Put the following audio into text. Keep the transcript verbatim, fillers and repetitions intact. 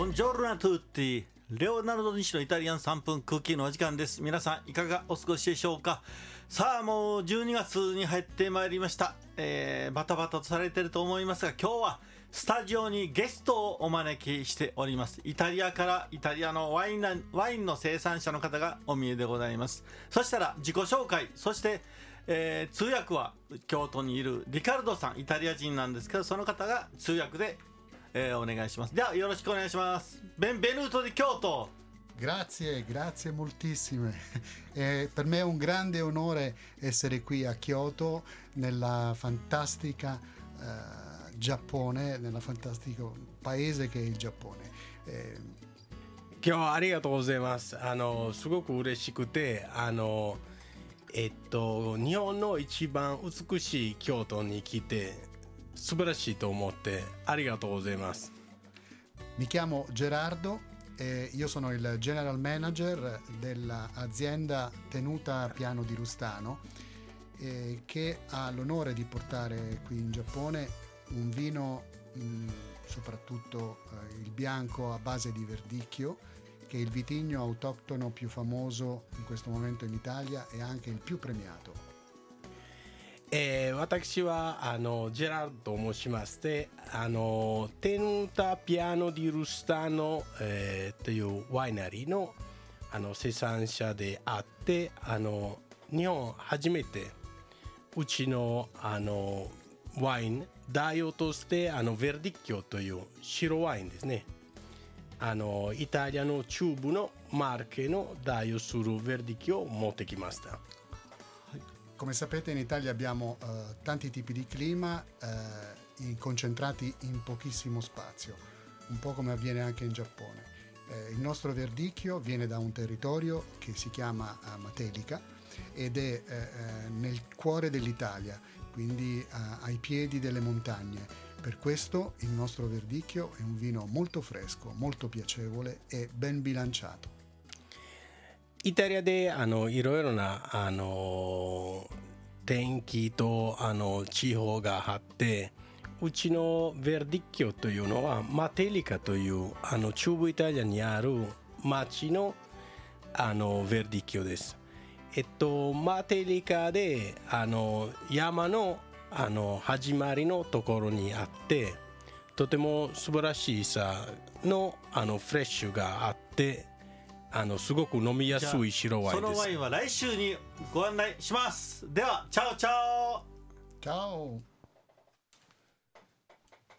ボンジョルナトゥーティレオナルド・西のイタリアンさんぷんクッキーのお時間です。皆さんいかがお過ごしでしょうか。さあもうじゅうにがつに入ってまいりました、えー、バタバタとされていると思いますが、今日はスタジオにゲストをお招きしております。イタリアからイタリアのワインなワインの生産者の方がお見えでございます。そしたら自己紹介、そして、えー、通訳は京都にいるリカルドさん、イタリア人なんですけど、その方が通訳でEh, お願いします。ではよろしくお願いします。Benvenuto di Kyoto. Grazie, grazie moltissime. Eh, per me è un grande onore essere qui a Kyoto, nella fantastica eh, Giappone, nel fantastico paese che è il Giappone. Eh, 今日はありがとうございます。あのすごく嬉しくて、あのえっと日本の一番美しい京都に来て。素晴らしいと思ってありがとうございます。 Mi chiamo Gerardo e io sono il general manager dell'azienda Tenuta Piano di Rustano eh, che ha l'onore di portare qui in Giappone un vino mh, soprattutto eh, il bianco a base di verdicchio, che è il vitigno autoctono più famoso in questo momento in Italia e anche il più premiato. えー、私はあのジェラルドと申しまして、あのテヌタピアノディルスタノ、えー、というワイナリーの、あの生産者であって、あの日本初めてうちのあのワイン代表としてあのヴェルディッキョという白ワインですね。あのイタリアの中部のマーケの代表するヴェルディッキョを持ってきました。 Come sapete in Italia abbiamo eh, tanti tipi di clima eh, concentrati in pochissimo spazio, un po' come avviene anche in Giappone. Eh, il nostro verdicchio viene da un territorio che si chiama eh, Matelica ed è eh, nel cuore dell'Italia, quindi eh, ai piedi delle montagne. Per questo il nostro verdicchio è un vino molto fresco, molto piacevole e ben bilanciato. イタリアであのいろいろなあの天気とあの地方があって、うちのヴェルディッキョというのはマテリカというあの中部イタリアにある町のあのヴェルディッキョです。えっとマテリカであの山のあの始まりのところにあって、とても素晴らしいさのあのフレッシュがあって。あのすごく飲みやすい白ワインです。 そのワインは来週にご案内します。ではチャオチャオ。 チャオ。